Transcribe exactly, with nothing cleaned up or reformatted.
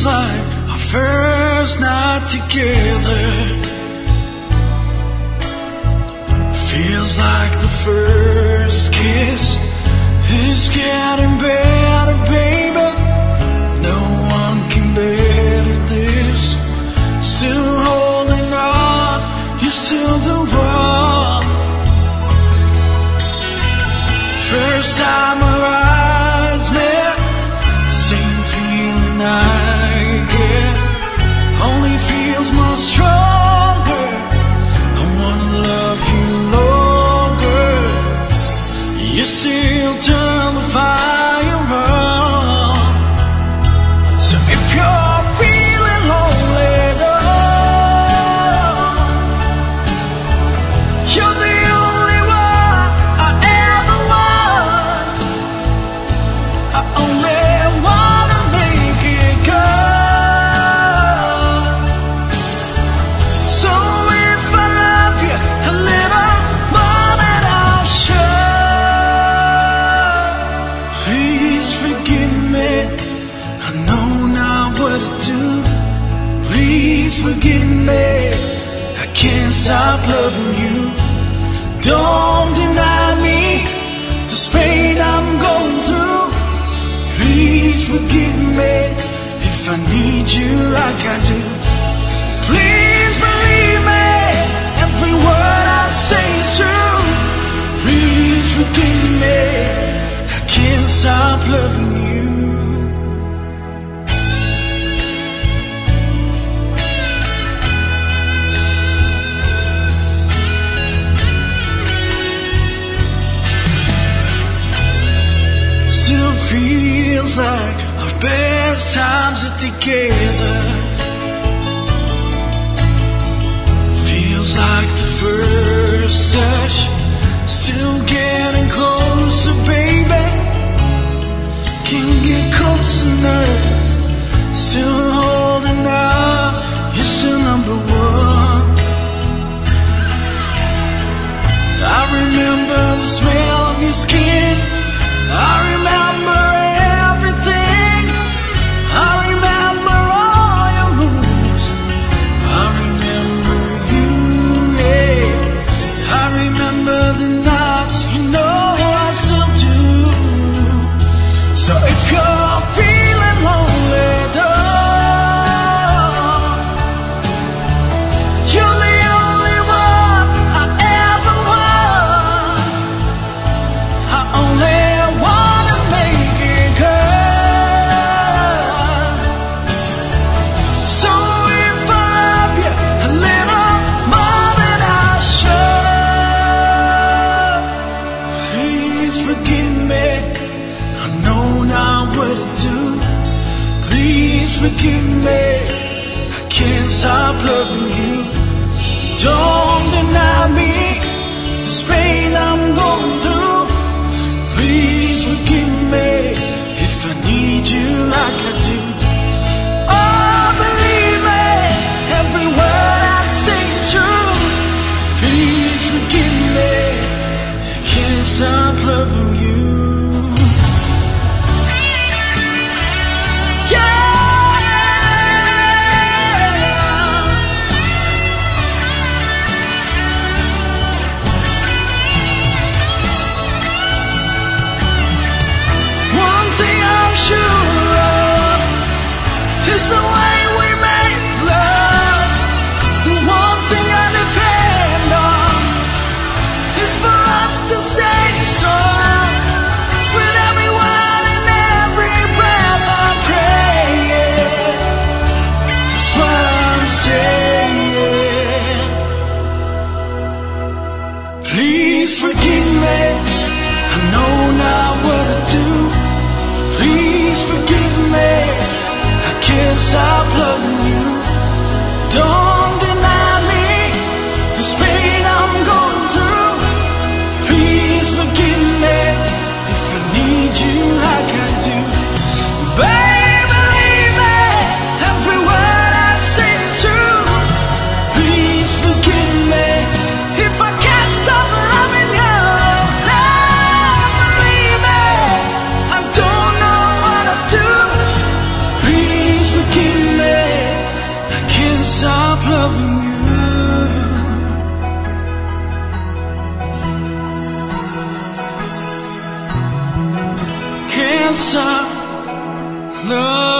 feels like our first night together. Feels like the first kiss is getting better, baby. No one can better this. Still holding on, you're still the one. First time our eyes met, same feeling I get, only feels more stronger. I wanna love you longer. You still turn the fire on. So if you're feeling lonely, oh, you're the only one I ever want. I only wanna make it good. So if I love you a little more than I should, please forgive me. I know now what to do. Please forgive me. I can't stop loving you. Don't deny me this pain I'm going through. Please forgive me if I need you like I do. Please believe me, every word I say is true. Please forgive me, I can't stop loving you. Still feels like our best times are together. Feels like the first touch. Still getting closer, baby. Can't get close enough. Still holding on. You're still number one. I remember the smell of your skin. I remember everything. I remember all your moves. I remember you, yeah. I remember the nights, you know I still do. So if you're feeling lonely, oh, you're the only one I ever want. I only wanna make it good. So if I love you a little more than I should, please forgive me. I know now what to do. Please forgive me. I can't stop loving you. Don't deny me this pain I'm going through. Please forgive me if I need you like I do. Oh, believe me, every word I say is true. Please forgive me, I can't stop loving you. One thing I'm sure of is the way we make love. The one thing I depend on is for us to stay strong. With every word and every breath I'm praying, that's what I'm saying. Please forgive me, I know now what to do. Please forgive me, I can't stop loving you. Don't deny me this pain I'm going through. Please forgive me if I need you like I do. Baby, believe me, every word I say is true. Please forgive me if I can't stop loving you. Love, believe me, I don't know what to do. Please forgive loving you. Can't stop loving you.